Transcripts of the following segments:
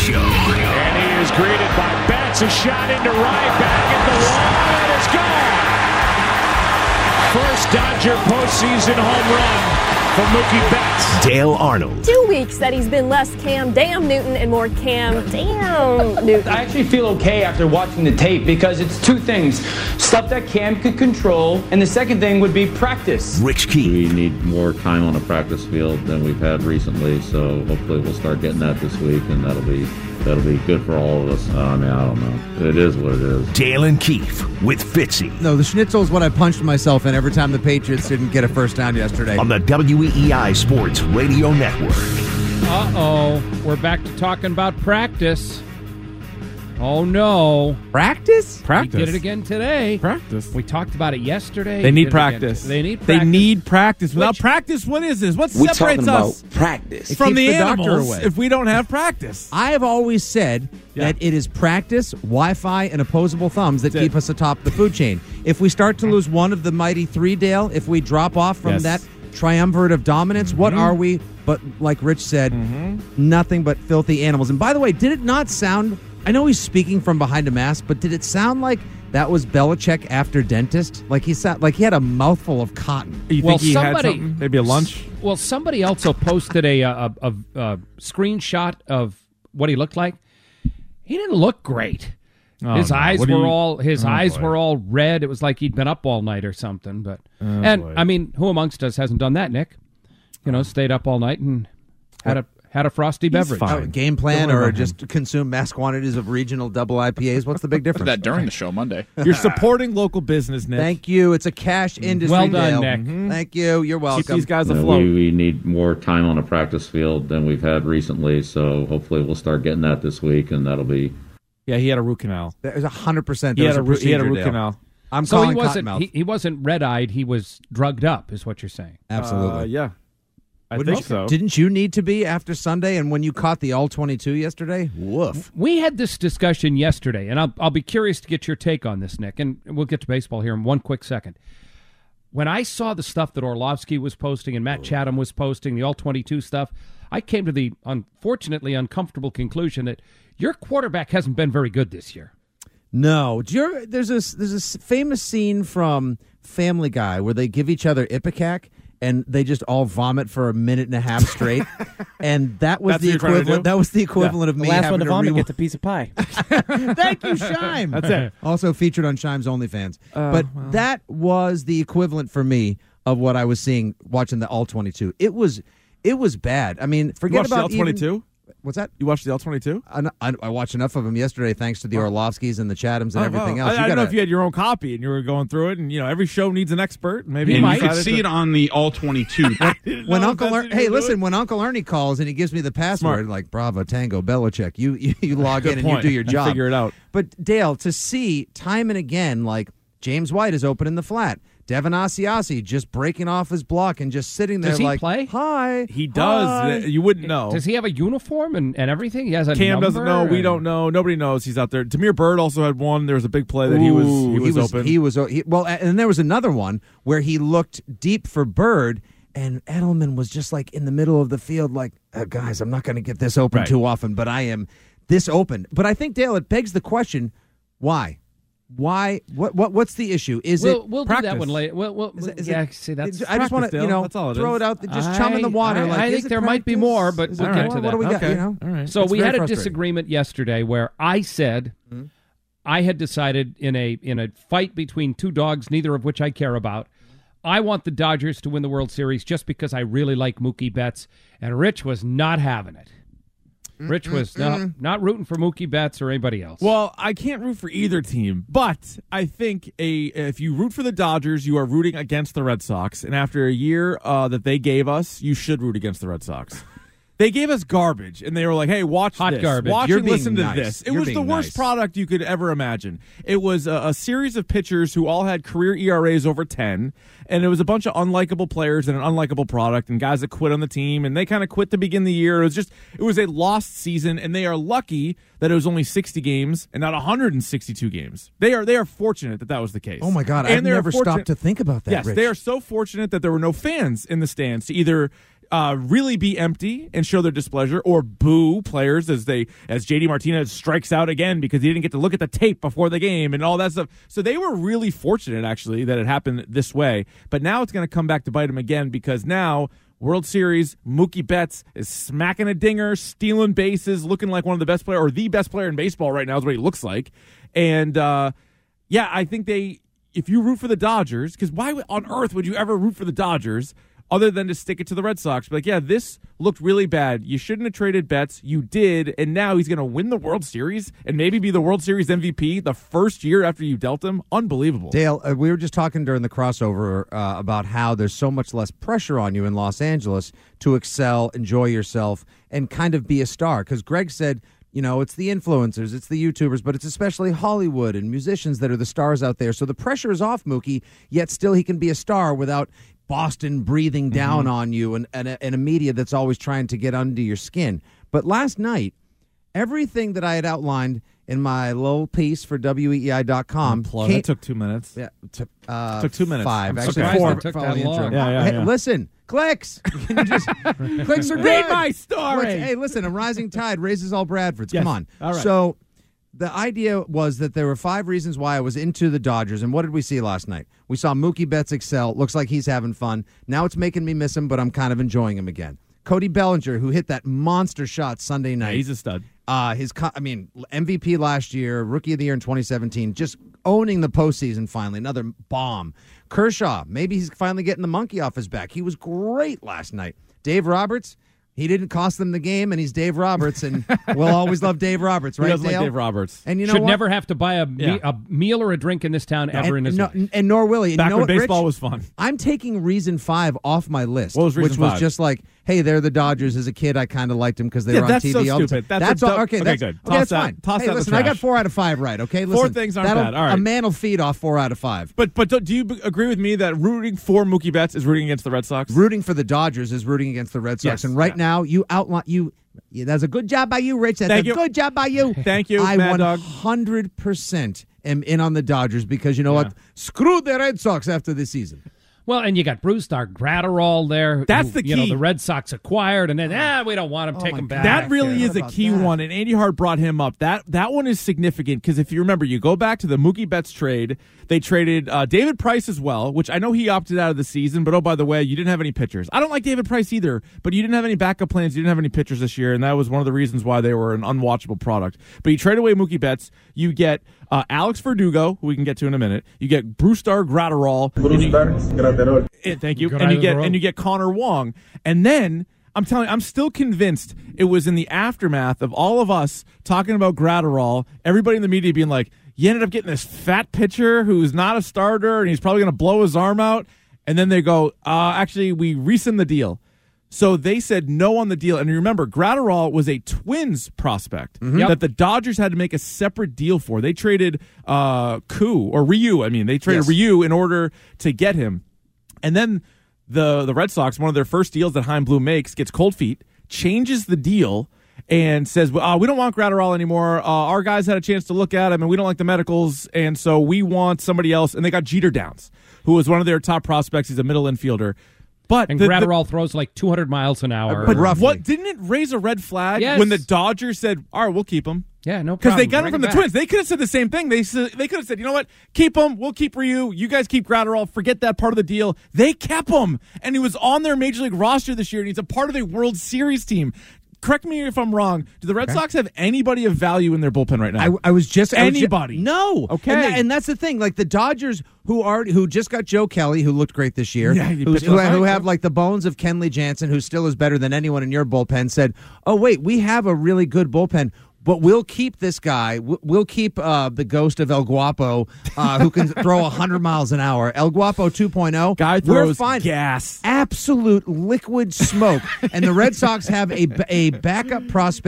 Show. And he is greeted by Betts. A shot into right, back at the wall, and it's gone. First Dodger postseason home run for Mookie Betts. Dale Arnold. 2 weeks that he's been less Cam Damn Newton and more Cam Damn Newton. I actually feel okay after watching the tape because it's two things. Stuff that Cam could control, and the second thing would be practice. Rich Keefe. We need more time on a practice field than we've had recently, so hopefully we'll start getting that this week, and that'll be good for all of us. I don't know. It is what it is. Dale and Keefe with Fitzy. No, the schnitzel is what I punched myself in every time the Patriots didn't get a first down yesterday. On the WEEI Sports Radio Network. We're back to talking about practice. Oh, no. Practice? We did it again today. Practice. We talked about it yesterday. They need practice. They need practice. They need practice. Without practice, what is this? What separates us practice from the doctor animals away. if we don't have practice? I have always said that it is practice, Wi-Fi, and opposable thumbs that keep us atop the food chain. If we start to lose one of the mighty three, Dale, if we drop off from that triumvirate of dominance, what are we? But like Rich said, nothing but filthy animals. And by the way, did it not sound... I know he's speaking from behind a mask, but did it sound like that was Belichick after dentist? Like he had a mouthful of cotton. You think he had something? Maybe a lunch? Well, somebody also posted a screenshot of what he looked like. He didn't look great. His eyes were all red. It was like he'd been up all night or something. But I mean, who amongst us hasn't done that, Nick? You know, stayed up all night and had a frosty beverage. Game plan or just consume mass quantities of regional double IPAs? What's the big difference? That during the show Monday. You're supporting local business, Nick. Thank you. It's a cash industry. Well done, Dale. Nick. Thank you. You're welcome. Keep these guys afloat. We need more time on a practice field than we've had recently, so hopefully we'll start getting that this week, and that'll be... Yeah, he had a root canal. There's 100%. He had a root canal. I'm so calling Cottonmouth. he wasn't red-eyed. He was drugged up, is what you're saying. Absolutely. Yeah. I think so. Didn't you need to be after Sunday and when you caught the All-22 yesterday? Woof. We had this discussion yesterday, and I'll be curious to get your take on this, Nick, and we'll get to baseball here in one quick second. When I saw the stuff that Orlovsky was posting and Matt Chatham was posting, the All-22 stuff, I came to the unfortunately uncomfortable conclusion that your quarterback hasn't been very good this year. No. There's a famous scene from Family Guy where they give each other Ipecac and they just all vomit for a minute and a half straight. And that was the equivalent. That was the equivalent of me last having one to to vomit gets a piece of pie. Thank you, Shime. That's it. Also featured on Shime's OnlyFans. That was the equivalent for me of what I was seeing watching the All-22. It was bad. I mean, forget about the All-22. What's that? You watched the All-22? I watched enough of them yesterday, thanks to the Orlovskys and the Chathams and everything else. I don't know if you had your own copy and you were going through it, and every show needs an expert. Maybe and you could see it on the All-22. When Uncle Ernie calls and he gives me the password, like Bravo Tango Belichick, you log in and you do your job. Figure it out. But Dale, to see time and again, like James White is open in the flat. Devin Asiasi just breaking off his block and just sitting there Does he like, play? Hi. He does. Hi. You wouldn't know. Does he have a uniform and everything? He has a Cam number doesn't know. We don't know. Nobody knows he's out there. Demir Bird also had one. There was a big play that he was open. And there was another one where he looked deep for Bird, and Edelman was just like in the middle of the field like, guys, I'm not going to get this open too often, but I am this open. But I think, Dale, it begs the question, why? Why? What's the issue? We'll practice? Do that one later. See, that's. I just want to throw it out. Just chum in the water. I think there might be more, but we'll get to that. What do we got? Okay. All right. So we had a disagreement yesterday where I said I had decided in a fight between two dogs, neither of which I care about, I want the Dodgers to win the World Series just because I really like Mookie Betts, and Rich was not having it. Rich was not rooting for Mookie Betts or anybody else. Well, I can't root for either team, but I think if you root for the Dodgers, you are rooting against the Red Sox. And after a year that they gave us, you should root against the Red Sox. They gave us garbage, and they were like, hey, watch Hot this. Garbage. Watch You're and listen being to nice. this. It You're was the being worst nice. product you could ever imagine. It was a series of pitchers who all had career ERAs over 10, and it was a bunch of unlikable players and an unlikable product and guys that quit on the team, and they kind of quit to begin the year. It was a lost season, and they are lucky that it was only 60 games and not 162 games. They are fortunate that was the case. Oh, my God. And I've never stopped to think about that, Yes, Rich. they are so fortunate that there were no fans in the stands to either really be empty and show their displeasure, or boo players as JD Martinez strikes out again because he didn't get to look at the tape before the game and all that stuff. So they were really fortunate, actually, that it happened this way. But now it's going to come back to bite them again, because now World Series, Mookie Betts is smacking a dinger, stealing bases, looking like one of the best player, or the best player in baseball right now is what he looks like. And I think if you root for the Dodgers, because why on earth would you ever root for the Dodgers other than to stick it to the Red Sox? But this looked really bad. You shouldn't have traded Betts. You did, and now he's going to win the World Series and maybe be the World Series MVP the first year after you dealt him. Unbelievable. Dale, we were just talking during the crossover about how there's so much less pressure on you in Los Angeles to excel, enjoy yourself, and kind of be a star. Because Greg said, it's the influencers, it's the YouTubers, but it's especially Hollywood and musicians that are the stars out there. So the pressure is off Mookie, yet still he can be a star without Boston breathing down on you and a media that's always trying to get under your skin. But last night, everything that I had outlined in my little piece for WEEI.com. It took 2 minutes. Yeah, took 2 minutes. 5. Actually, 4. It took that long. Hey, listen, clicks. Can you just clicks are good. Read my story. Hey, listen, a rising tide raises all Bradfords. Yes. Come on. All right. So the idea was that there were 5 reasons why I was into the Dodgers, and what did we see last night? We saw Mookie Betts excel. Looks like he's having fun. Now it's making me miss him, but I'm kind of enjoying him again. Cody Bellinger, who hit that monster shot Sunday night. Yeah, he's a stud. MVP last year, Rookie of the Year in 2017, just owning the postseason finally. Another bomb. Kershaw, maybe he's finally getting the monkey off his back. He was great last night. Dave Roberts, he didn't cost them the game, and he's Dave Roberts, and we'll always love Dave Roberts, right, He does Dale? like Dave Roberts. And you know Should what? never have to buy a meal or a drink in this town ever in his life. And nor will he. And Back you know when what, baseball Rich? was fun. I'm taking reason 5 off my list, What was reason which was 5? just like, hey, they're the Dodgers. As a kid, I kind of liked them because they were on that's TV so all the stupid. time. That's all. good. Okay, Toss that's that- fine. toss Hey, that in the listen, I got trash. 4 out of 5 right. Okay, listen, 4 things aren't bad. All right. A man will feed off 4 out of 5. But do you agree with me that rooting for Mookie Betts is rooting against the Red Sox? Rooting for the Dodgers is rooting against the Red Sox. Yes. And right now, that's a good job by you, Rich. That's Thank a you. good job by you. Thank you, I Mad Dog. 100% am in on the Dodgers because you know what? Screw the Red Sox after this season. Well, and you got Bruce Gratterall there. That's the key. The Red Sox acquired, and then we don't want him. Take him back. That really is a about key that? one, and Andy Hart brought him up. That one is significant because if you remember, you go back to the Mookie Betts trade. They traded David Price as well, which I know he opted out of the season, but oh, by the way, you didn't have any pitchers. I don't like David Price either, but you didn't have any backup plans. You didn't have any pitchers this year, and that was one of the reasons why they were an unwatchable product. But you trade away Mookie Betts. You get Alex Verdugo, who we can get to in a minute. You get Bruce Gratterall. Thank you. And you get Connor Wong. And then I'm telling you, I'm still convinced it was in the aftermath of all of us talking about Gratterall, everybody in the media being like, you ended up getting this fat pitcher who's not a starter and he's probably going to blow his arm out. And then they go, actually, we rescind the deal. So they said no on the deal. And remember, Gratterall was a Twins prospect that the Dodgers had to make a separate deal for. They traded Ryu. They traded Ryu in order to get him. And then the Red Sox, one of their first deals that Chaim Bloom makes, gets cold feet, changes the deal, and says, we don't want Gratterall anymore. Our guys had a chance to look at him, and we don't like the medicals, and so we want somebody else. And they got Jeter Downs, who was one of their top prospects. He's a middle infielder. And Gratterall throws like 200 miles an hour. But what didn't it raise a red flag when the Dodgers said, all right, we'll keep him? Yeah, no problem. Because they got him from the Twins. They could have said the same thing. They could have said, you know what? Keep him. We'll keep Ryu. You guys keep Gratterall. Forget that part of the deal. They kept him. And he was on their Major League roster this year, and he's a part of a World Series team. Correct me if I'm wrong. Do the Red Sox have anybody of value in their bullpen right now? I was just anybody. No. Okay. And that's the thing. Like the Dodgers, who just got Joe Kelly, who looked great this year, Yeah, who have like the bones of Kenley Jansen, who still is better than anyone in your bullpen, said, "Oh wait, we have a really good bullpen." But we'll keep this guy. We'll keep the ghost of El Guapo, who can throw 100 miles an hour. El Guapo 2.0. Guy We're throws fine. gas. Absolute liquid smoke. And the Red Sox have a backup prospect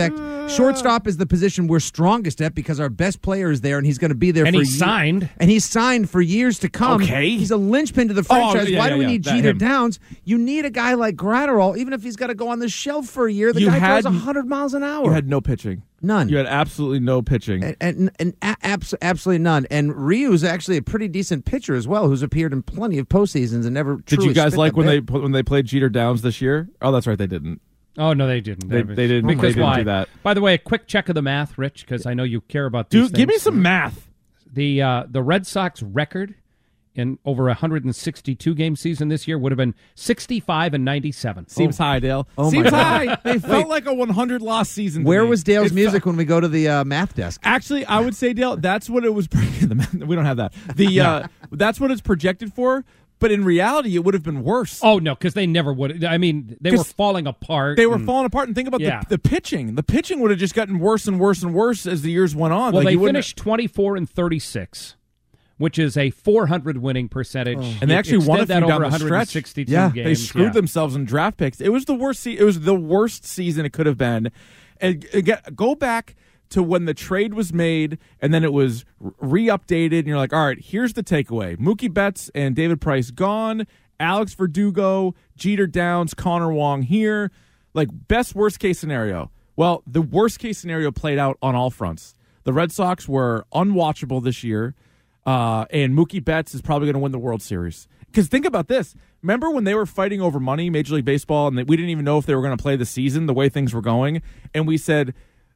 Shortstop is the position we're strongest at because our best player is there, and he's going to be there. And for he's signed. And he's signed for years to come. Okay. He's a linchpin to the franchise. Why do we need Jeter him. Downs? You need a guy like Gratterall, even if he's got to go on the shelf for a year. The guy throws 100 miles an hour. You had no pitching. None. You had absolutely no pitching. Absolutely none. And Ryu's actually a pretty decent pitcher as well, who's appeared in plenty of postseasons and never. Did you guys like when they they played Jeter Downs this year? Oh, that's right, they didn't. Oh, no, they didn't. They didn't. Because they didn't why? do that. By the way, a quick check of the math, Rich, because I know you care about these Dude, things. give me some math. The Red Sox record in over 162 game season this year would have been 65-97. Seems high, Dale. Oh Seems my high. They felt like a 100 loss season. Where was Dale's music when we go to the math desk? Actually, I would say, Dale, that's what it was. We don't have that. That's what it's projected for. But in reality, it would have been worse. Oh, no, because they never would. I mean, they were falling apart. They were falling apart. And think about the pitching. The pitching would have just gotten worse and worse and worse as the years went on. Well, they finished 24-36, which is a 400 winning percentage. And they actually won a few that down over the 162 stretch. games. They screwed themselves in draft picks. It was the worst. It was the worst season it could have been. And again, go back to when the trade was made, and then it was re-updated, and you're like, all right, here's the takeaway. Mookie Betts and David Price gone, Alex Verdugo, Jeter Downs, Connor Wong here. Like, best worst-case scenario. Well, the worst-case scenario played out on all fronts. The Red Sox were unwatchable this year, and Mookie Betts is probably going to win the World Series. Because think about this. Remember when they were fighting over money, Major League Baseball, and we didn't even know if they were going to play the season the way things were going, and we said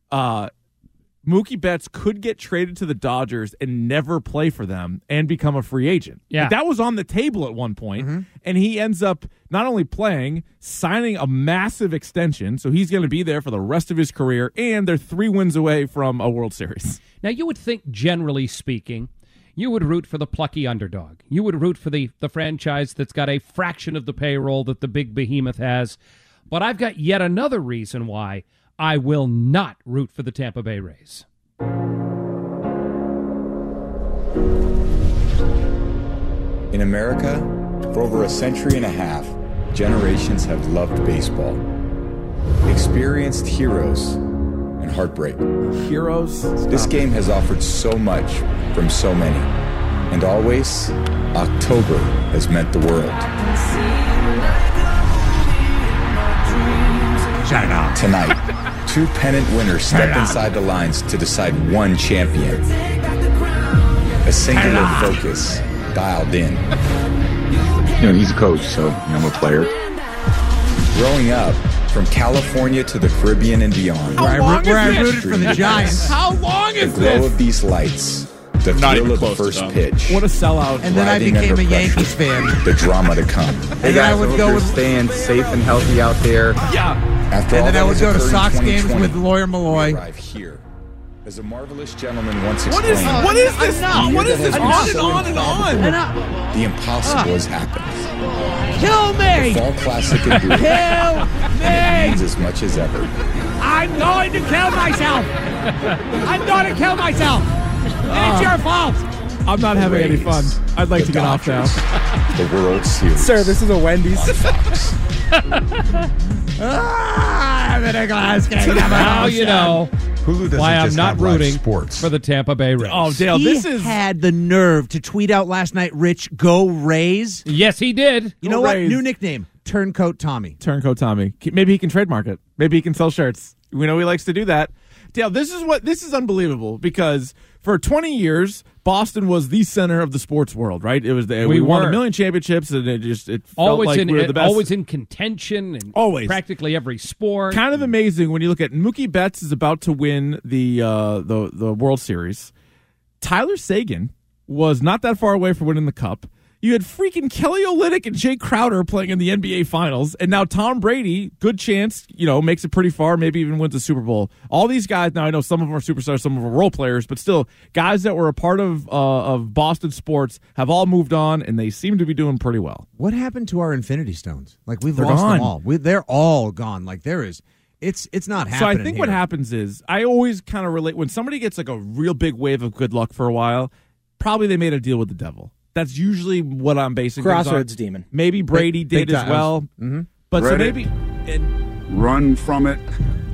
Mookie Betts could get traded to the Dodgers and never play for them and become a free agent. Yeah. Like, that was on the table at one point, and he ends up not only playing, signing a massive extension, so he's going to be there for the rest of his career, and they're 3 wins away from a World Series. Now, you would think, generally speaking, you would root for the plucky underdog. You would root for the franchise that's got a fraction of the payroll that the big behemoth has. But I've got yet another reason why I will not root for the Tampa Bay Rays. In America, for over a century and a half, generations have loved baseball, experienced heroes and heartbreak. Heroes? This game has offered so much from so many, and always, October has meant the world. Shut it up. Tonight, 2 pennant winners step inside the lines to decide one champion. A singular focus dialed in. You know, he's a coach, so I'm a player. Growing up, from California to the Caribbean and beyond, Where I rooted for the Giants. How long the is glow this? of these lights, the Not thrill even of the close to first done. pitch, What a sellout. And then I riding became under a pressure, Yankees fan. the drama to come. And then I would go with staying safe and healthy out there. Yeah. After all and then I that would has go to occurred in Sox games 2020, with Lawyer Malloy. arrive here. As a marvelous gentleman once What explained, is this? enough. What is this? That On has and been on so and on. improbable. The impossible has happened. Kill me! Fall Classic and Brew Kill means me! as much as ever. I'm going to kill myself! I'm going to kill myself! It's your fault! I'm not having any fun. I'd like The to get off now. Dodgers, The World Series. Sir, this is a Wendy's. on Fox. I'm in a glass cage. Now you know Hulu doesn't why I'm just not have live rooting sports. for the Tampa Bay Rays. Oh, Dale, He this is... had the nerve to tweet out last night, Rich, go Rays. Yes, he did. You know Go what? Rays. New nickname, Turncoat Tommy. Turncoat Tommy. Maybe he can trademark it. Maybe he can sell shirts. We know he likes to do that. Dale, this is unbelievable because for 20 years, Boston was the center of the sports world, right? It was we won were. a million championships, and it felt Always like in we were the best. always in contention in Always. practically every sport. Kind of amazing when you look at Mookie Betts is about to win the World Series. Tyler Seguin was not that far away from winning the Cup. You had freaking Kelly Olynyk and Jay Crowder playing in the NBA Finals, and now Tom Brady, good chance, makes it pretty far, maybe even wins the Super Bowl. All these guys, now I know some of them are superstars, some of them are role players, but still, guys that were a part of Boston sports have all moved on, and they seem to be doing pretty well. What happened to our Infinity Stones? Like, we've They're lost gone. them all. They're all gone. Like, there is... It's not happening. So I think what here. happens is, I always kind of relate, when somebody gets like a real big wave of good luck for a while, probably they made a deal with the devil. That's usually what I'm basing things on. Crossroads demon. Maybe Brady did big as time. well. But so Read it. maybe... Run from it.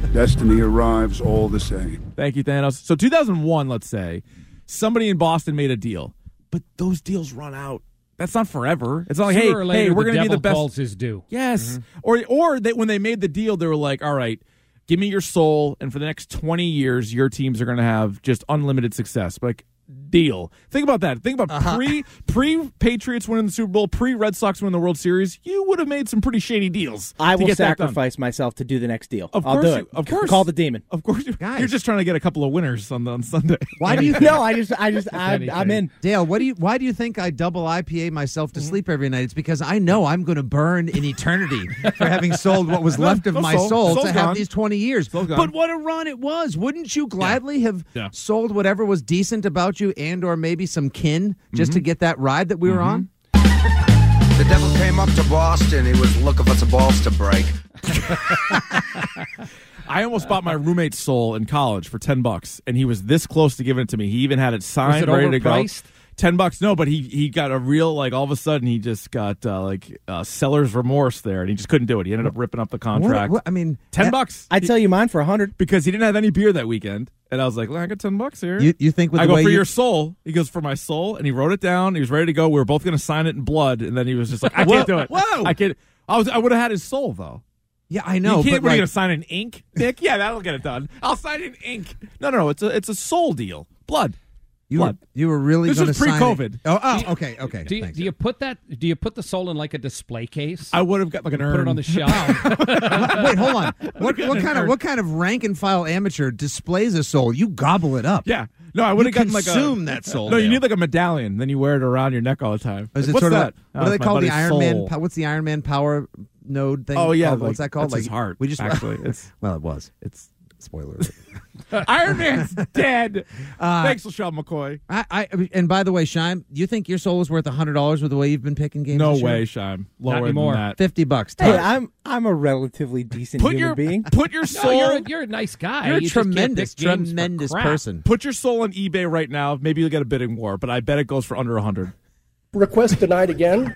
Destiny arrives all the same. Thank you, Thanos. So 2001, let's say, somebody in Boston made a deal, but those deals run out. That's not forever. It's not like, Sooner or later, hey, we're going to be the best. Calls his due. Yes. Or when they made the deal, they were like, all right, give me your soul, and for the next 20 years, your teams are going to have just unlimited success. Like, deal. Think about that. Think about pre-Patriots winning the Super Bowl, pre-Red Sox winning the World Series. You would have made some pretty shady deals. I will sacrifice myself to do the next deal. Of I'll course do it. Of course. Call the demon. Of course. You're just trying to get a couple of winners on Sunday. Why do you No, I'm in. Dale, why do you think I double IPA myself to sleep every night? It's because I know I'm going to burn in eternity for having sold what was left of my soul to have these 20 years. But what a run it was. Wouldn't you gladly have sold whatever was decent about you and or maybe some kin just to get that ride that we were on? The devil came up to Boston. He was looking for some balls to break. I almost bought my roommate's soul in college for $10, and he was this close to giving it to me. He even had it signed, ready to go. $10, no, but he got a real, like, all of a sudden he just got seller's remorse there, and he just couldn't do it. He ended up ripping up the contract. I mean, $10. I'd sell you mine for $100 because he didn't have any beer that weekend. And I was like, well, I got $10 here. You think with I the go way for your soul. He goes for my soul, and he wrote it down. He was ready to go. We were both going to sign it in blood, and then he was just like, I can't do it. Whoa! I can't. I would have had his soul though. Yeah, I know. You can't. But What, are you like, going to sign in ink, Nick? Yeah, that'll get it done. I'll sign in ink. No. It's a soul deal. Blood. You were really this going to was sign pre-COVID. Oh, okay. Do you put the soul in like a display case? I would have got like an urn. Put it on the shelf. Wait, hold on. What kind of rank and file amateur displays a soul? You gobble it up. Yeah. No, I would have gotten like a consume that soul. No, you need like a medallion. Then you wear it around your neck all the time. Is it What's sort of that? what do they call the Iron Man? What's the Iron Man power node thing? Oh yeah, what's that called? That's his heart. We just actually. Well, it was. It's spoiler alert. Iron Man's dead. Thanks, LaShawn McCoy. And by the way, Shime, you think your soul is worth $100 with the way you've been picking games? No this year? way, Shime. Not Lower anymore. than that. $50. Hey, I'm a relatively decent human being. Put your soul. No, you're a nice guy. You're a You just can't tremendous pick games for crap. person. Put your soul on eBay right now. Maybe you'll get a bidding war, but I bet it goes for under 100. Request denied again.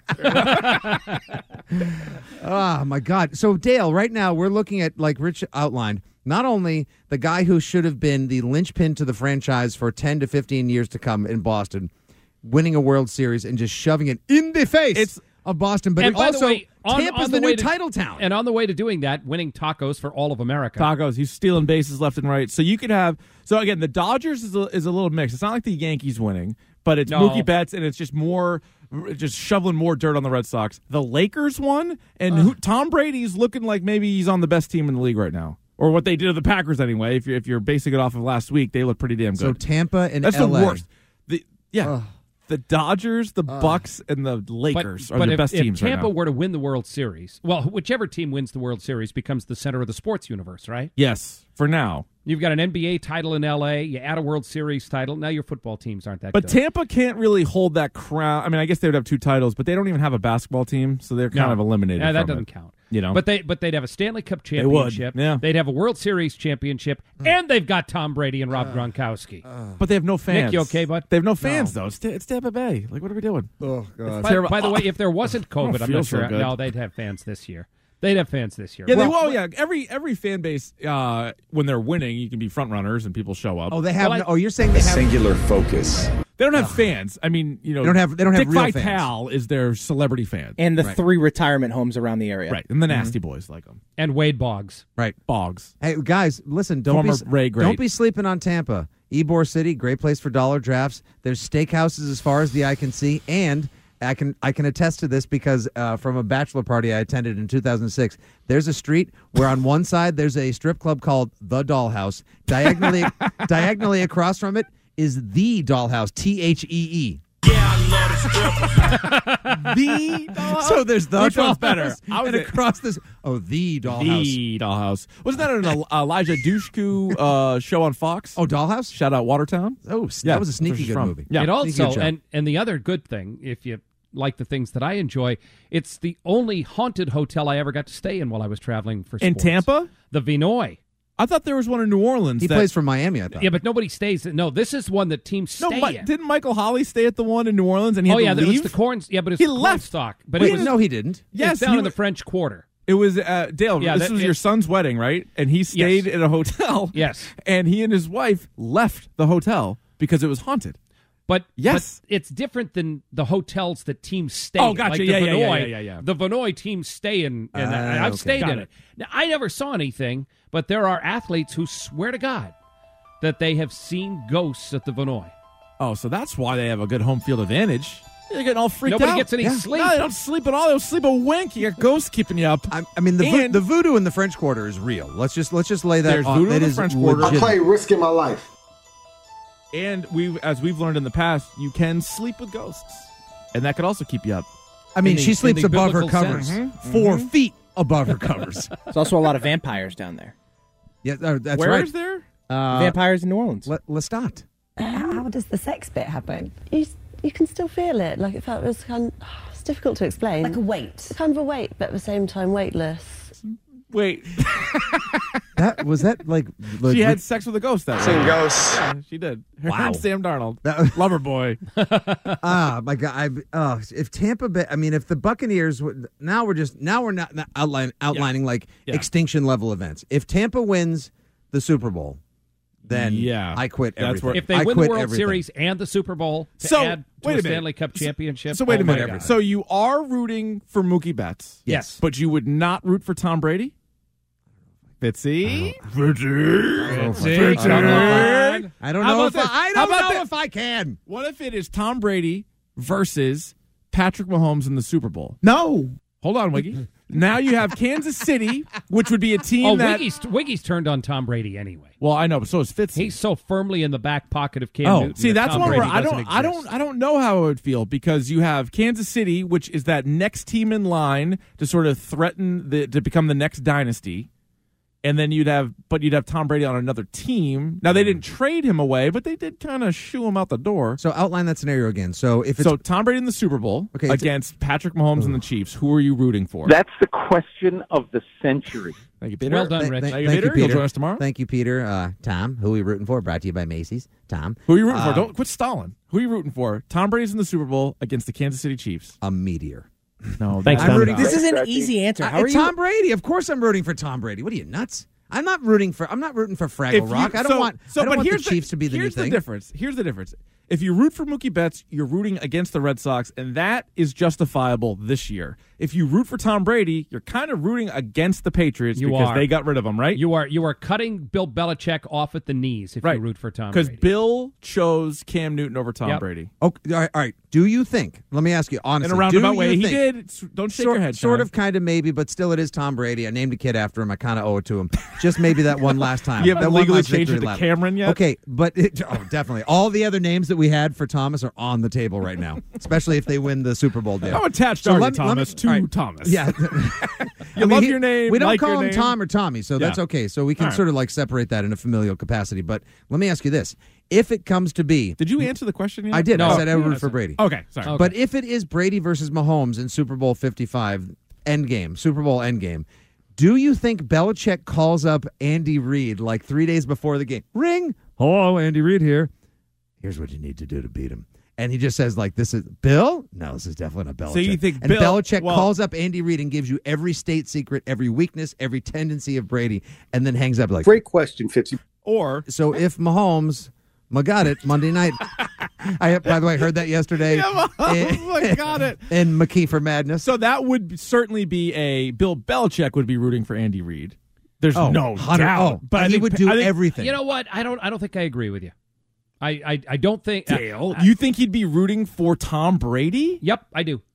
Oh, my God. So, Dale, right now we're looking at, like Rich outlined, not only the guy who should have been the linchpin to the franchise for 10 to 15 years to come in Boston, winning a World Series and just shoving it in the face of Boston, but also Tampa's the new title town. And on the way to doing that, winning tacos for all of America. Tacos. He's stealing bases left and right. So you could have. So again, the Dodgers is a little mixed. It's not like the Yankees winning, but it's Mookie Betts, and it's just shoveling more dirt on the Red Sox. The Lakers won, and Tom Brady's looking like maybe he's on the best team in the league right now. Or what they did to the Packers anyway. If you're basing it off of last week, they look pretty damn good. So Tampa and that's LA. the worst. The Dodgers, the Bucks, and the Lakers are the best teams right now. If Tampa were to win the World Series, well, whichever team wins the World Series becomes the center of the sports universe, right? Yes, for now. You've got an NBA title in L.A., you add a World Series title, now your football teams aren't that good. But Tampa can't really hold that crown. I mean, I guess they would have 2 titles, but they don't even have a basketball team, so they're kind of eliminated Yeah, that from doesn't it, count. You know? But they'd have a Stanley Cup championship. They would, yeah. They'd have a World Series championship, and they've got Tom Brady and Rob Gronkowski. But they have no fans. Nick, you okay, bud? They have no fans, though. It's Tampa Bay. Like, what are we doing? Oh, God. By the way, if there wasn't COVID, I'm feel not so sure. good. No, they'd have fans this year. They'd have fans this year. Yeah, every fan base, when they're winning, you can be front runners and people show up. Oh, they have. You're saying they have singular focus. They don't have fans. I mean, they don't have Dick real Vitale is their celebrity fan, and the 3 retirement homes around the area, right? And the Nasty Boys like them, and Wade Boggs, right? Boggs. Hey, guys, listen, don't be sleeping on Tampa. Ybor City, great place for dollar drafts. There's steakhouses as far as the eye can see, and I can attest to this because from a bachelor party I attended in 2006. There's a street where on one side there's a strip club called The Dollhouse. Diagonally across from it is The Dollhouse. THEE. Yeah, I love the Dollhouse. So there's The Which Dollhouse. one's better? And across this, The Dollhouse. The Dollhouse. Wasn't that an Elijah Dushku show on Fox? Oh, Dollhouse. Shout out Watertown. Oh, that was a sneaky good movie. Yeah. It also and the other good thing, if you like the things that I enjoy, it's the only haunted hotel I ever got to stay in while I was traveling for sports. In Tampa? The Vinoy. I thought there was one in New Orleans. He plays for Miami, I thought. Yeah, but nobody stays. No, this is one that teams stay in. Didn't Michael Holley stay at the one in New Orleans and he had to leave? It was the corn. Yeah, but it's he the left. Cornstalk. But it was no, he didn't. Yes, down in the French Quarter. It was Dale. Yeah, this was your son's wedding, right? And he stayed in a hotel. Yes. And he and his wife left the hotel because it was haunted. But yes, but it's different than the hotels that teams stay. Oh, gotcha. Like Yeah. The Vinoy teams stay in that. I've stayed in it. Now, I never saw anything, but there are athletes who swear to God that they have seen ghosts at the Vinoy. Oh, so that's why they have a good home field advantage. They're getting all freaked out. Nobody gets any sleep. No, they don't sleep at all. They don't sleep a wink. You got ghosts keeping you up. I mean, the voodoo in the French Quarter is real. Let's just lay that. There's voodoo in the French Quarter. I play risking my life. And as we've learned in the past, you can sleep with ghosts, and that could also keep you up. I mean, she sleeps above her covers, Mm-hmm. 4 feet above her covers. There's also a lot of vampires down there. Yeah, that's Where right. is there? Vampires in New Orleans. Lestat. How does the sex bit happen? You can still feel it. Like it felt it was it's difficult to explain. Like a weight. Kind of a weight, but at the same time weightless. Wait. that like she had sex with a ghost that Seen way. ghosts. Yeah, she did. Her Wow. and Sam Darnold. Lover boy. My God! If Tampa Bay, I mean, if the Buccaneers, now we're not outlining like extinction level events. If Tampa wins the Super Bowl, then I quit everything. If they win the World Series and the Super Bowl to add to a Stanley Cup championship. So wait a minute. So you are rooting for Mookie Betts. Yes. But you would not root for Tom Brady? Fitzy? I don't know if I can. What if it is Tom Brady versus Patrick Mahomes in the Super Bowl? No. Hold on, Wiggy. Now you have Kansas City, which would be a team that... Wiggy's turned on Tom Brady anyway. Well, I know, but so is Fitzy. He's so firmly in the back pocket of Cam Newton. See, that's Tom one where Brady I don't know how I would feel, because you have Kansas City, which is that next team in line to sort of threaten to become the next dynasty. And then you'd have Tom Brady on another team. Now, they didn't trade him away, but they did kind of shoo him out the door. So outline that scenario again. So if it's Tom Brady in the Super Bowl against Patrick Mahomes and the Chiefs, who are you rooting for? That's the question of the century. Thank you, Peter. Well done, Rich. Thank you, Peter. You'll join us tomorrow. Thank you, Peter. Tom, who are we rooting for? Brought to you by Macy's. Tom. Who are you rooting for? Don't quit stalling. Who are you rooting for? Tom Brady's in the Super Bowl against the Kansas City Chiefs. A meteor. No, thanks. This is an easy answer. How are you? Tom Brady. Of course, I'm rooting for Tom Brady. What are you, nuts? I'm not rooting for Fraggle Rock. I don't want the Chiefs to be the new thing. Here's the difference. If you root for Mookie Betts, you're rooting against the Red Sox, and that is justifiable this year. If you root for Tom Brady, you're kind of rooting against the Patriots because they got rid of him, right? You are cutting Bill Belichick off at the knees if you root for Tom Brady. Because Bill chose Cam Newton over Tom Brady. Okay, all right. Do you think? Let me ask you honestly. In a roundabout way, he did. Don't shake your head, Sort Sean. of, kind of, maybe, but still, it is Tom Brady. I named a kid after him. I kind of owe it to him. Just maybe that one last time. You haven't that legally last changed it victory to lap. Cameron yet? Okay, but definitely. All the other names that we had for Thomas are on the table right now, especially if they win the Super Bowl deal. I'm attached Thomas to Thomas. Yeah. You love your name. We don't like call your him name. Tom or Tommy, so that's okay. So we can sort of like separate that in a familial capacity. But let me ask you this. If it comes to be... Did you answer the question yet? I did. No. I said I would root for Brady. Okay, sorry. Okay. But if it is Brady versus Mahomes in Super Bowl 55, Super Bowl endgame, do you think Belichick calls up Andy Reid like 3 days before the game? Ring. Hello, Andy Reid here. Here's what you need to do to beat him. And he just says, like, this is Bill? No, this is definitely not Belichick. So you think and Belichick calls up Andy Reid and gives you every state secret, every weakness, every tendency of Brady, and then hangs up like... Great question, Fitzy. So if Mahomes... got it Monday night. I, by the way, heard that yesterday. I got it. In McKeefer Madness. So that would certainly be Bill Belichick would be rooting for Andy Reid. There's no doubt. But he would do everything. You know what? I don't think I agree with you. I don't think Dale. You think he'd be rooting for Tom Brady? Yep, I do.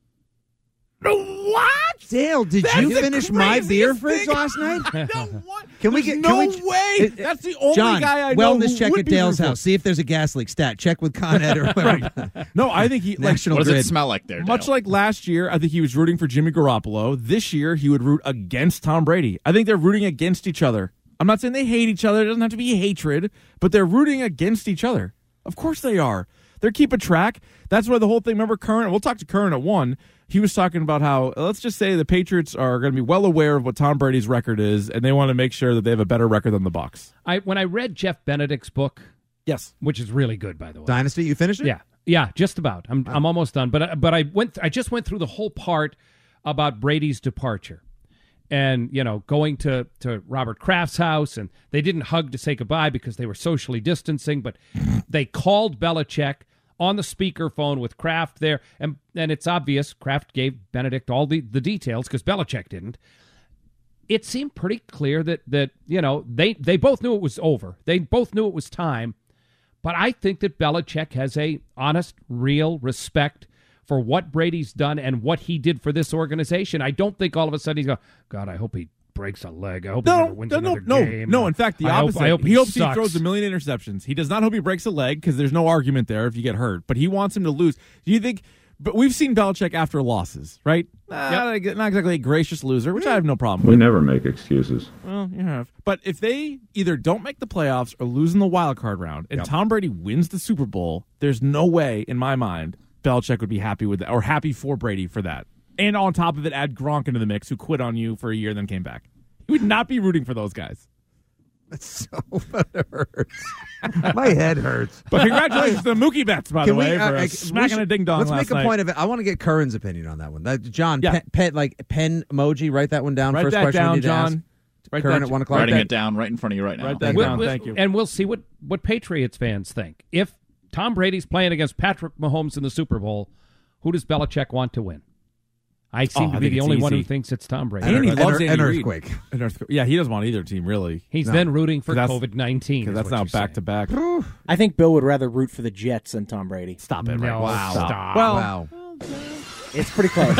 What? Dale, did you finish my beer fridge last night? Can we get no way? That's the only John, guy I know. Wellness who check would at be Dale's rooting for. house. See if there's a gas leak. Stat check with Con Ed or whatever. No, I think he National What does it Grid. smell like there, much Dale? like last year. I think he was rooting for Jimmy Garoppolo. This year, he would root against Tom Brady. I think they're rooting against each other. I'm not saying they hate each other. It doesn't have to be hatred, but they're rooting against each other. Of course they are. They're keeping track. That's why the whole thing. Remember, Curran? We'll talk to Curran at 1. He was talking about how, let's just say the Patriots are going to be well aware of what Tom Brady's record is, and they want to make sure that they have a better record than the Bucs. When I read Jeff Benedict's book, yes, which is really good, by the way. Dynasty, you finished it? Yeah, just about. I'm almost done. But I just went through the whole part about Brady's departure, and, going to Robert Kraft's house, and they didn't hug to say goodbye because they were socially distancing, but they called Belichick on the speakerphone with Kraft there, and it's obvious Kraft gave Benedict all the details because Belichick didn't. It seemed pretty clear that they both knew it was over. They both knew it was time, but I think that Belichick has a honest, real respect for what Brady's done and what he did for this organization. I don't think all of a sudden he's going, God, I hope he breaks a leg. I hope he never wins another game. No, in fact, the opposite. I hope he hopes sucks. he throws a million interceptions. He does not hope he breaks a leg because there's no argument there if you get hurt, but he wants him to lose. Do you think... But we've seen Belichick after losses, right? Not exactly a gracious loser, which I have no problem with. We never make excuses. Well, you have. But if they either don't make the playoffs or lose in the wild card round, and Tom Brady wins the Super Bowl, there's no way, in my mind, Belichick would be happy with that, or happy for Brady for that. And on top of it, add Gronk into the mix, who quit on you for a year and then came back. He would not be rooting for those guys. That's that hurts. My head hurts. But congratulations to Mookie Betts, by the way, for smacking a ding-dong last night. Let's make a point of it. I want to get Curran's opinion on that one. John, pen emoji, write that one down. Write First that question down, we need John. to ask. Curran at 1 o'clock. Writing it down right in front of you right now. Write that down. Thank you. And we'll see what Patriots fans think. If Tom Brady's playing against Patrick Mahomes in the Super Bowl, who does Belichick want to win? I seem to be the only one who thinks it's Tom Brady. And he loves an earthquake. An earthquake. Yeah, he doesn't want either team, really. He's then rooting for COVID-19. Because that's now back-to-back. I think Bill would rather root for the Jets than Tom Brady. Stop it. No, Wow. stop. Well, it's pretty close.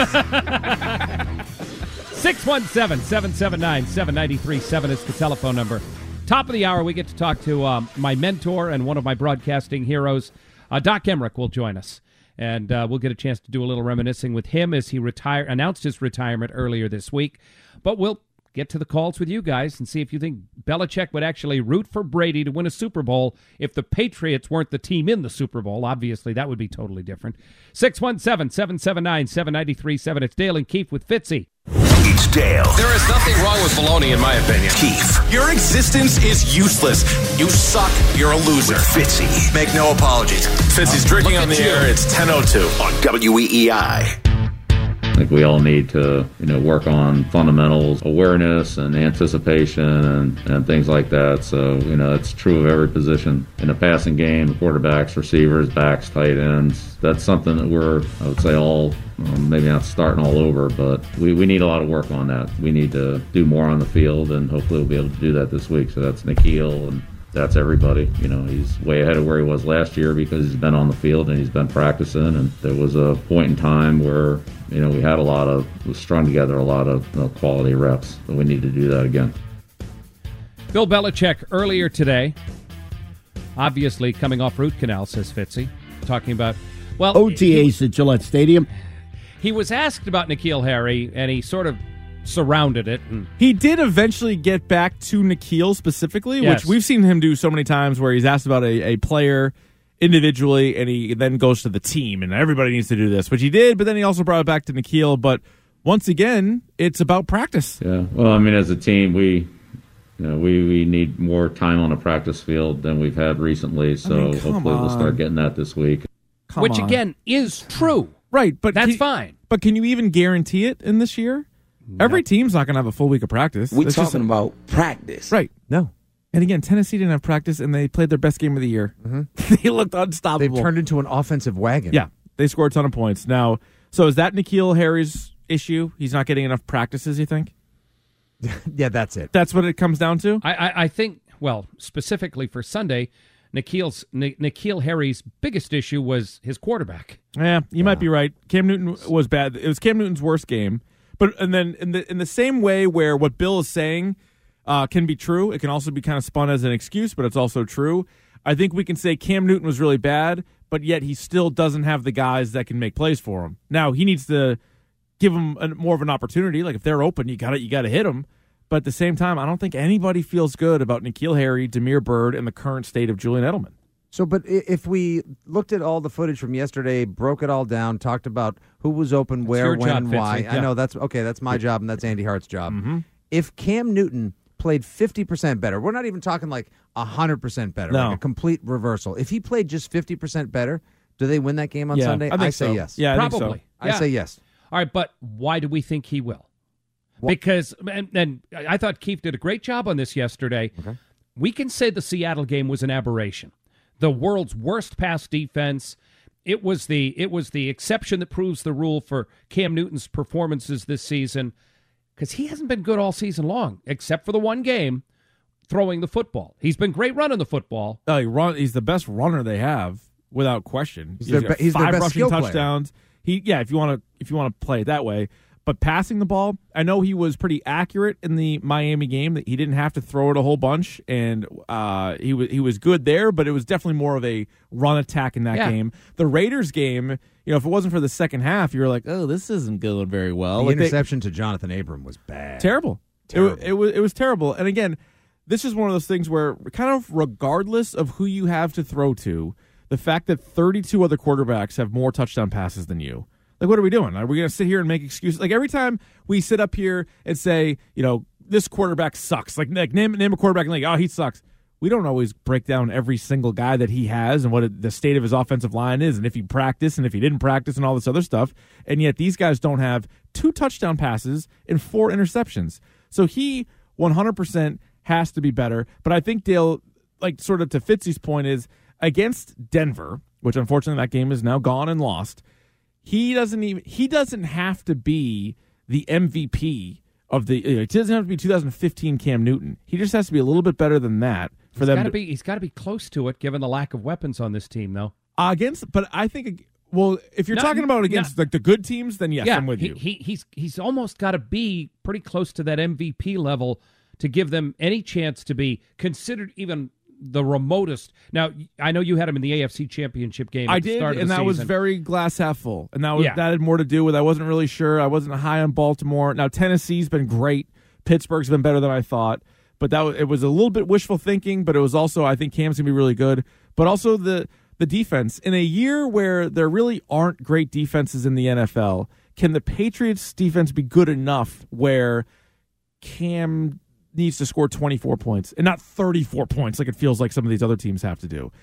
617-779-7937 is the telephone number. Top of the hour, we get to talk to my mentor and one of my broadcasting heroes. Doc Emmerich will join us. And we'll get a chance to do a little reminiscing with him as he announced his retirement earlier this week. But we'll get to the calls with you guys and see if you think Belichick would actually root for Brady to win a Super Bowl if the Patriots weren't the team in the Super Bowl. Obviously, that would be totally different. 617-779-7937. It's Dale and Keefe with Fitzy. It's Dale. There is nothing wrong with baloney, in my opinion. Keefe. Your existence is useless. You suck. You're a loser. With Fitzy. Make no apologies. Fitzy's drinking on the air. It's 10:02 on WEEI. I think we all need to, work on fundamentals, awareness and anticipation and things like that. So, it's true of every position in the passing game, quarterbacks, receivers, backs, tight ends. That's something that I would say all, maybe not starting all over, but we need a lot of work on that. We need to do more on the field, and hopefully we'll be able to do that this week. So that's N'Keal, and that's everybody. He's way ahead of where he was last year because he's been on the field and he's been practicing. And there was a point in time where, we had we strung together a lot of quality reps. But we need to do that again. Bill Belichick earlier today, obviously coming off root canal, says Fitzy, talking about, OTAs at Gillette Stadium. He was asked about N'Keal Harry, and he sort of surrounded it. And he did eventually get back to N'Keal specifically, yes, which we've seen him do so many times where he's asked about a player individually, and he then goes to the team, and everybody needs to do this, which he did, but then he also brought it back to N'Keal. But once again, it's about practice. Yeah, well, as a team, we need more time on a practice field than we've had recently, so hopefully we'll start getting that this week. Which, again, is true. Right, but that's fine. But can you even guarantee it in this year? No. Every team's not going to have a full week of practice. We're talking about practice. Right. No. And again, Tennessee didn't have practice, and they played their best game of the year. Mm-hmm. They looked unstoppable. They've turned into an offensive wagon. Yeah, they scored a ton of points. Now, so is that N'Keal Harry's issue? He's not getting enough practices, you think? Yeah, that's it. That's what it comes down to? I think, specifically for Sunday, N'Keal Harry's biggest issue was his quarterback. Yeah, you might be right. Cam Newton was bad. It was Cam Newton's worst game. But and then in the same way where what Bill is saying can be true, it can also be kind of spun as an excuse, but it's also true. I think we can say Cam Newton was really bad, but yet he still doesn't have the guys that can make plays for him. Now he needs to give him more of an opportunity. Like if they're open, you got to hit them. But at the same time, I don't think anybody feels good about N'Keal Harry, Damiere Byrd, and the current state of Julian Edelman. So, but if we looked at all the footage from yesterday, broke it all down, talked about who was open, where, when, job, why. Yeah. I know that's my job, and that's Andy Hart's job. Mm-hmm. If Cam Newton played 50% better, we're not even talking like 100% better, like a complete reversal. If he played just 50% better, do they win that game on Sunday? I say so. yes. Yeah, probably. I think so. I say yes. All right, but why do we think he will? Because, and I thought Keefe did a great job on this yesterday. Okay. We can say the Seattle game was an aberration. The world's worst pass defense. It was the exception that proves the rule for Cam Newton's performances this season, because he hasn't been good all season long, except for the one game throwing the football. He's been great running the football. He's the best runner they have, without question. He's got their 5 best rushing skill touchdowns. If you want to play it that way. But passing the ball, I know he was pretty accurate in the Miami game. That he didn't have to throw it a whole bunch, and he was good there. But it was definitely more of a run attack in that game. The Raiders game, if it wasn't for the second half, you were like, oh, this isn't going very well. The interception to Jonathan Abram was bad. Terrible. It was terrible. And again, this is one of those things where kind of regardless of who you have to throw to, the fact that 32 other quarterbacks have more touchdown passes than you. Like, what are we doing? Are we going to sit here and make excuses? Like, every time we sit up here and say, this quarterback sucks. Like name a quarterback and he sucks. We don't always break down every single guy that he has and what the state of his offensive line is and if he practiced and if he didn't practice and all this other stuff. And yet these guys don't have 2 touchdown passes and 4 interceptions. So he 100% has to be better. But I think, Dale, sort of to Fitzy's point, is against Denver, which unfortunately that game is now gone and lost, he doesn't have to be the MVP of the. He doesn't have to be 2015 Cam Newton. He just has to be a little bit better than that for them. He's got to be close to it, given the lack of weapons on this team, though. But I think, if you're talking about against the good teams, then yes, I'm with you. He's almost got to be pretty close to that MVP level to give them any chance to be considered even the remotest. Now, I know you had him in the AFC Championship game. I did, and that was very glass half full, and that had more to do with I wasn't really sure. I wasn't high on Baltimore. Now Tennessee's been great. Pittsburgh's been better than I thought, but it was a little bit wishful thinking. But it was also, I think Cam's gonna be really good. But also the defense in a year where there really aren't great defenses in the NFL. Can the Patriots defense be good enough where Cam needs to score 24 points and not 34 points like it feels like some of these other teams have to do?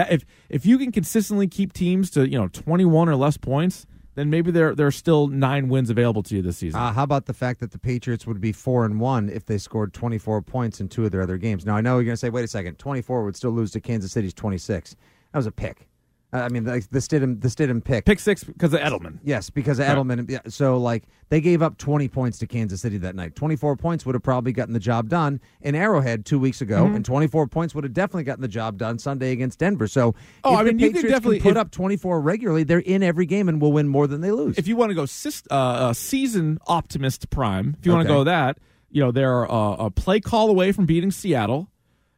If you can consistently keep teams to 21 or less points, then maybe there are still 9 wins available to you this season. How about the fact that the Patriots would be 4-1 if they scored 24 points in 2 of their other games? Now I know you're going to say, wait a second, 24 would still lose to Kansas City's 26. That was a pick. I mean, the Stidham pick. Pick 6 because of Edelman. Yes, because of Edelman. Yeah, so, they gave up 20 points to Kansas City that night. 24 points would have probably gotten the job done in Arrowhead 2 weeks ago, and 24 points would have definitely gotten the job done Sunday against Denver. So, if the Patriots can put up 24 regularly, they're in every game and will win more than they lose. If you want to go season optimist prime, if you want to go that, they're a play call away from beating Seattle.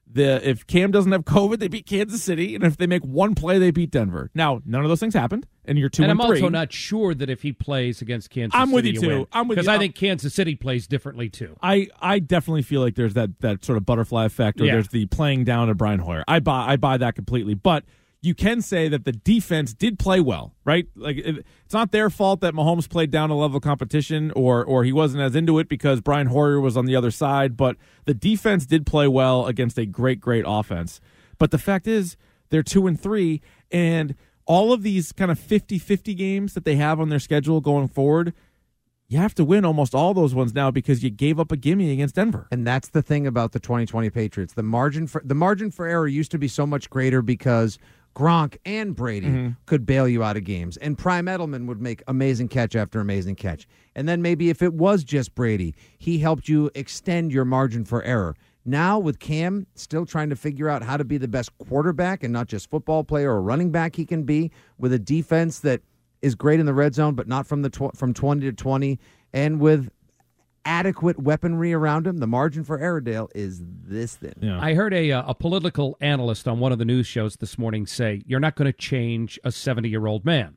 If Cam doesn't have COVID, they beat Kansas City, and if they make one play, they beat Denver. Now, none of those things happened, and you're 2-3. And I'm also not sure that if he plays against Kansas City, I'm with you too. Because I think Kansas City plays differently too. I definitely feel like there's that sort of butterfly effect, or there's the playing down of Brian Hoyer. I buy that completely, but you can say that the defense did play well, right? It's not their fault that Mahomes played down a level of competition or he wasn't as into it because Brian Hoyer was on the other side, but the defense did play well against a great offense. But the fact is, they're 2-3, and all of these kind of 50-50 games that they have on their schedule going forward, you have to win almost all those ones now because you gave up a gimme against Denver. And that's the thing about the 2020 Patriots. The margin for error used to be so much greater because Gronk and Brady could bail you out of games. And Prime Edelman would make amazing catch after amazing catch. And then maybe if it was just Brady, he helped you extend your margin for error. Now with Cam still trying to figure out how to be the best quarterback and not just football player or running back he can be, with a defense that is great in the red zone but not from from 20 to 20, and with adequate weaponry around him, the margin for error, Dale, is this thin. Yeah. I heard a political analyst on one of the news shows this morning say, you're not going to change a 70-year-old man.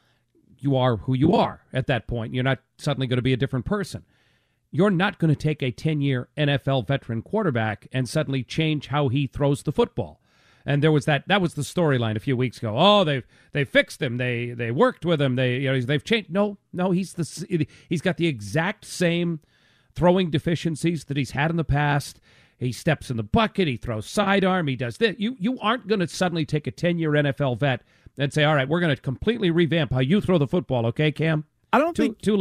You are who you are at that point. You're not suddenly going to be a different person. You're not going to take a 10-year NFL veteran quarterback and suddenly change how he throws the football. And there was that was the storyline a few weeks ago. Oh, they fixed him. They worked with him. They've changed. No, he's got the exact same throwing deficiencies that he's had in the past. He steps in the bucket. He throws sidearm. He does this. You aren't going to suddenly take a 10-year NFL vet and say, all right, we're going to completely revamp how you throw the football. Okay, Cam? I don't think too late.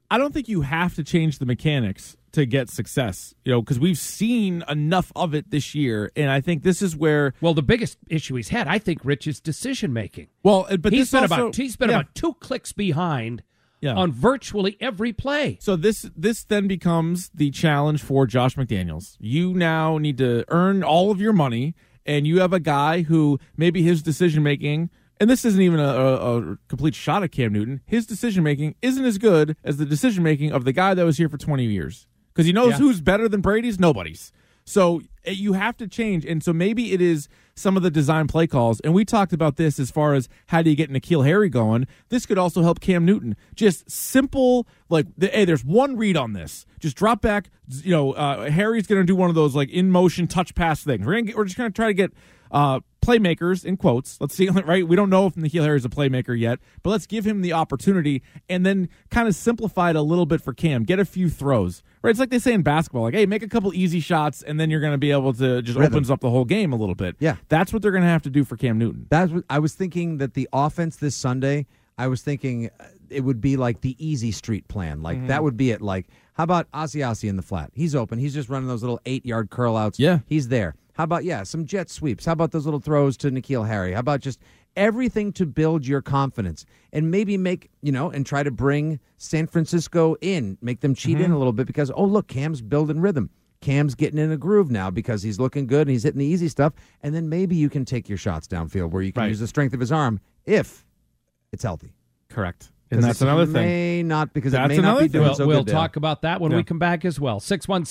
I don't think you have to change the mechanics to get success, because we've seen enough of it this year, and I think this is where. Well, the biggest issue he's had, I think, Rich, is decision making. Well, but he's been about 2 clicks behind on virtually every play. So this then becomes the challenge for Josh McDaniels. You now need to earn all of your money, and you have a guy who maybe his decision making. And this isn't even a complete shot at Cam Newton. His decision-making isn't as good as the decision-making of the guy that was here for 20 years. Because he knows who's better than Brady's? Nobody's. So you have to change. And so maybe it is some of the design play calls. And we talked about this as far as how do you get N'Keal Harry going. This could also help Cam Newton. Just simple, hey, there's one read on this. Just drop back. Harry's going to do one of those in-motion touch pass things. We're just going to try to get playmakers, in quotes. Let's see, right? We don't know if N'Keal Harry is a playmaker yet, but let's give him the opportunity and then kind of simplify it a little bit for Cam. Get a few throws, right? It's like they say in basketball, hey, make a couple easy shots, and then you're going to be able to just opens up the whole game a little bit. Yeah. That's what they're going to have to do for Cam Newton. That's what I was thinking, that the offense this Sunday, I was thinking it would be like the easy street plan. That would be it. How about Asiasi in the flat? He's open. He's just running those little 8-yard curl outs. Yeah. He's there. How about, some jet sweeps? How about those little throws to N'Keal Harry? How about just everything to build your confidence and maybe make, and try to bring San Francisco in, make them cheat in a little bit because, look, Cam's building rhythm. Cam's getting in a groove now because he's looking good and he's hitting the easy stuff. And then maybe you can take your shots downfield where you can use the strength of his arm if it's healthy. Correct. And that's another thing. It may not be doing so good. We'll talk about that when we come back as well.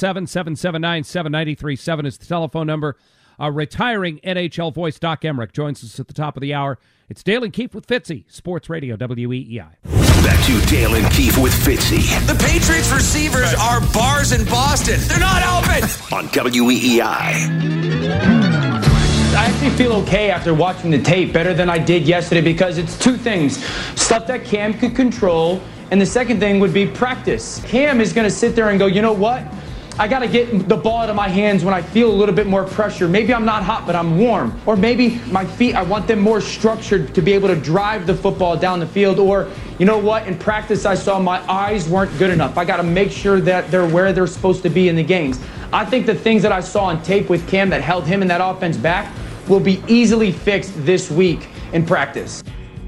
617-779-7937 is the telephone number. Retiring NHL voice Doc Emmerich joins us at the top of the hour. It's Dale and Keefe with Fitzy, Sports Radio WEEI. Back to Dale and Keefe with Fitzy. The Patriots receivers are bars in Boston. They're not open. On WEEI. I actually feel okay after watching the tape, better than I did yesterday, because it's two things. Stuff that Cam could control, and the second thing would be practice. Cam is going to sit there and go, you know what? I got to get the ball out of my hands when I feel a little bit more pressure. Maybe I'm not hot, but I'm warm. Or maybe my feet, I want them more structured to be able to drive the football down the field. Or, you know what? In practice, I saw my eyes weren't good enough. I got to make sure that they're where they're supposed to be in the games. I think the things that I saw on tape with Cam that held him and that offense back will be easily fixed this week in practice.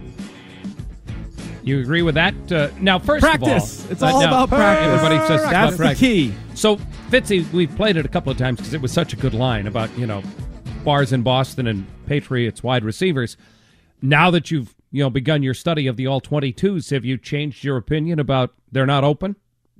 You agree with that? Now, first practice. of all, it's all about practice. Everybody says that's the key. So, Fitzy, we've played it a couple of times because it was such a good line about bars in Boston and Patriots wide receivers. Now that you've begun your study of the all 22s, have you changed your opinion about they're not open?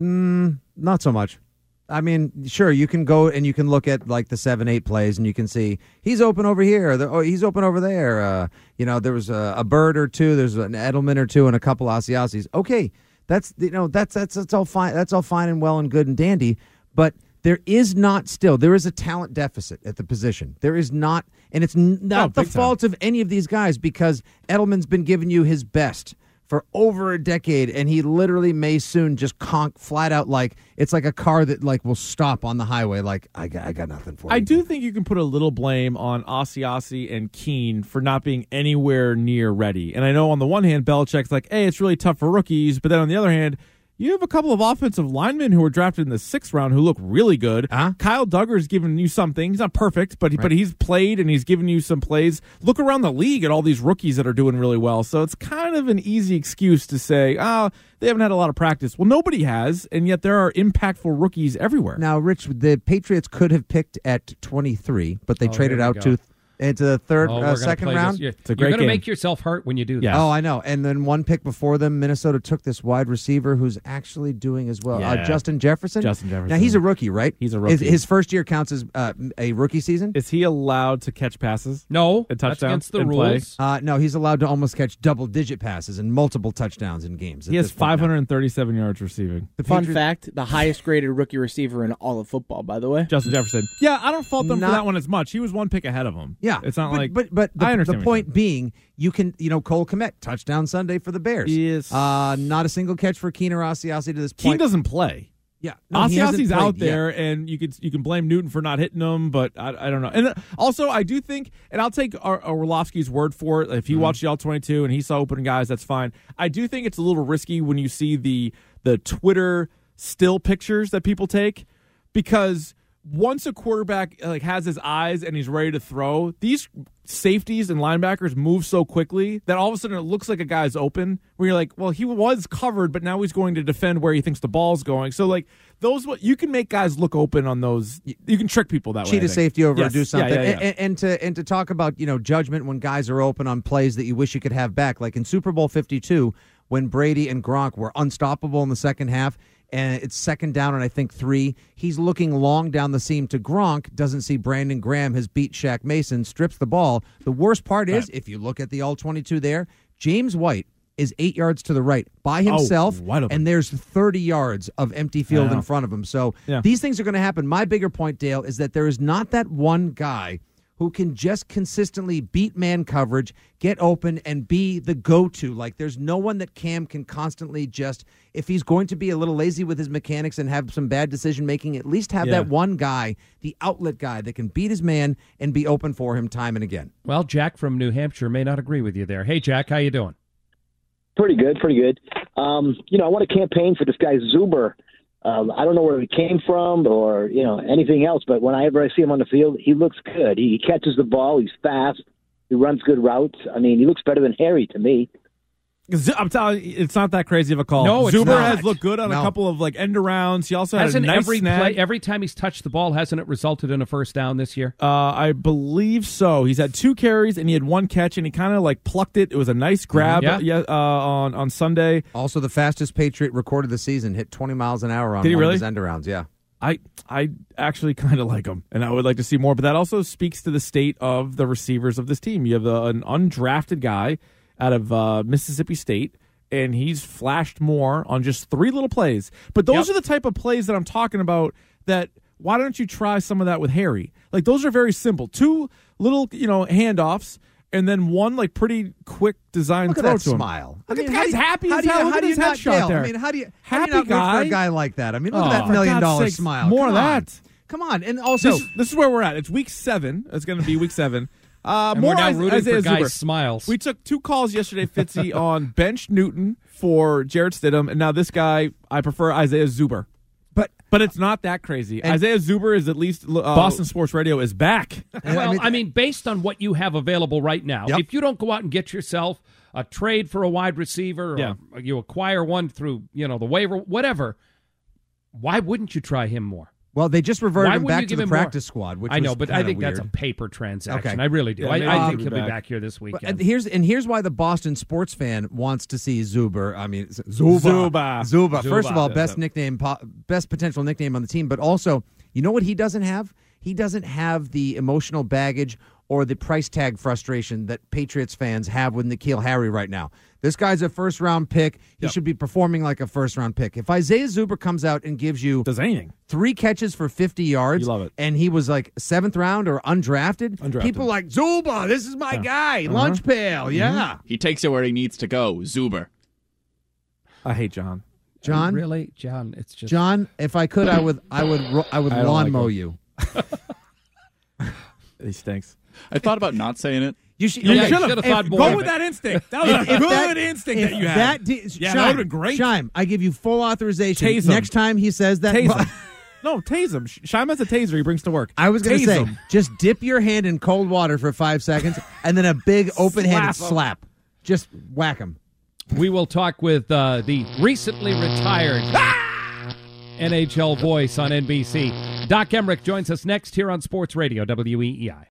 Not so much. I mean, sure, you can go and you can look at the 7-8 plays and you can see he's open over here, he's open over there. There was a Bird or two, there's an Edelman or two, and a couple Asiasis. Okay, that's all fine. That's all fine and well and good and dandy. But there is a talent deficit at the position. There is not, and it's not the fault of any of these guys because Edelman's been giving you his best for over a decade, and he literally may soon just conk flat out it's like a car that will stop on the highway. I got nothing for you. I do think you can put a little blame on Asiasi and Keene for not being anywhere near ready. And I know on the one hand, Belichick's hey, it's really tough for rookies, but then on the other hand, you have a couple of offensive linemen who were drafted in the 6th round who look really good. Kyle Duggar's given you something. He's not perfect, but he's played and he's given you some plays. Look around the league at all these rookies that are doing really well. So it's kind of an easy excuse to say, they haven't had a lot of practice. Well, nobody has, and yet there are impactful rookies everywhere. Now, Rich, the Patriots could have picked at 23, but they traded out into the second round. You're going to make yourself hurt when you do that. Yes. Oh, I know. And then one pick before them, Minnesota took this wide receiver who's actually doing as well. Justin Jefferson. Now, he's a rookie, right? He's a rookie. His first year counts as a rookie season? Is he allowed to catch passes? No. And touchdowns? That's against the rules. No, he's allowed to almost catch double-digit passes and multiple touchdowns in games. He has 537 yards receiving. Fun fact, the highest-graded rookie receiver in all of football, by the way. Justin Jefferson. Yeah, I don't fault them for that one as much. He was one pick ahead of him. Yeah. It's not But the point being, you can, Cole Kmet, touchdown Sunday for the Bears. Yes. Not a single catch for Keene or Asiasi to this point. Keene doesn't play. Yeah, Asiasi's out there, and you can blame Newton for not hitting him, but I don't know. And also, I do think, and I'll take Orlovsky's word for it. If he watched the All-22 and he saw opening guys, that's fine. I do think it's a little risky when you see the Twitter still pictures that people take, because once a quarterback has his eyes and he's ready to throw, these safeties and linebackers move so quickly that all of a sudden it looks like a guy's open, where you're like, well, he was covered, but now he's going to defend where he thinks the ball's going. So you can make guys look open on those. You can trick people that way. Cheat a safety over or do something. Yeah. And to talk about judgment when guys are open on plays that you wish you could have back, like in Super Bowl 52 when Brady and Gronk were unstoppable in the second half. And it's second down and I think 3. He's looking long down the seam to Gronk, doesn't see Brandon Graham has beat Shaq Mason, strips the ball. The worst part is, if you look at the All-22 there, James White is 8 yards to the right by himself, and there's 30 yards of empty field in front of him. So these things are going to happen. My bigger point, Dale, is that there is not that one guy who can just consistently beat man coverage, get open, and be the go-to. Like, there's no one that Cam can constantly just, if he's going to be a little lazy with his mechanics and have some bad decision-making, at least have that one guy, the outlet guy, that can beat his man and be open for him time and again. Well, Jack from New Hampshire may not agree with you there. Hey, Jack, how you doing? Pretty good. I want to campaign for this guy Zuber. I don't know where he came from or, anything else, but whenever I see him on the field, he looks good. He catches the ball. He's fast. He runs good routes. I mean, he looks better than Harry to me. I'm telling you, it's not that crazy of a call. No, it's Zuber not. has looked good on a couple of end arounds. He also has a nice snag. Every time he's touched the ball, hasn't it resulted in a first down this year? I believe so. He's had 2 carries and he had 1 catch, and he kind of plucked it. It was a nice grab on Sunday. Also, the fastest Patriot recorded this season, hit 20 miles an hour on one of his end arounds. Yeah. I actually kind of like him, and I would like to see more. But that also speaks to the state of the receivers of this team. You have an undrafted guy out of Mississippi State, and he's flashed more on just 3 little plays. But those are the type of plays that I'm talking about, that why don't you try some of that with Harry? Those are very simple. 2 little, handoffs, and then 1 pretty quick design throw to him. Smile. Look at the guy's happy as hell. Look at his headshot there. I mean, how do you happy not guy root for a guy like that? I mean, look at that $1 million smile. More of that. Come on. And also, this is where we're at. It's week 7. It's going to be week 7. And we're now rooting for guys' smiles. We took 2 calls yesterday, Fitzy, on bench Newton for Jarrett Stidham, and now this guy, I prefer Isaiah Zuber. But it's not that crazy. Isaiah Zuber is at least Boston Sports Radio is back. Well, I mean, based on what you have available right now, if you don't go out and get yourself a trade for a wide receiver, or you acquire one through the waiver, whatever, why wouldn't you try him more? Well, they just reverted him back to the practice squad, which I know, but I think weird. that's a paper transaction. Okay. I really do. I think he'll be back here this weekend. And here's why the Boston sports fan wants to see Zuber. I mean, Zuba. First of all, best potential nickname on the team, but also, you know what he doesn't have? He doesn't have the emotional baggage or the price tag frustration that Patriots fans have with N'Keal Harry right now. This guy's a first-round pick. He should be performing like a first-round pick. If Isaiah Zuber comes out and gives you 3 catches for 50 yards, you love it. And he was 7th round or undrafted, people like, Zuber, this is my guy, lunch pail, He takes it where he needs to go, Zuber. I hate John. John? Really? John, it's just... John, if I could, I would lawn mow you. He stinks. I thought about not saying it. You should have thought more. Go with that instinct. That was a good instinct that you had. That would have been great. Shime, I give you full authorization. Tase him. Next time he says that. Tase him. No, tase him. Shime has a taser he brings to work. I was going to say, just dip your hand in cold water for 5 seconds, and then a big open-handed slap. Just whack him. We will talk with the recently retired NHL voice on NBC. Doc Emmerich joins us next here on Sports Radio, WEEI.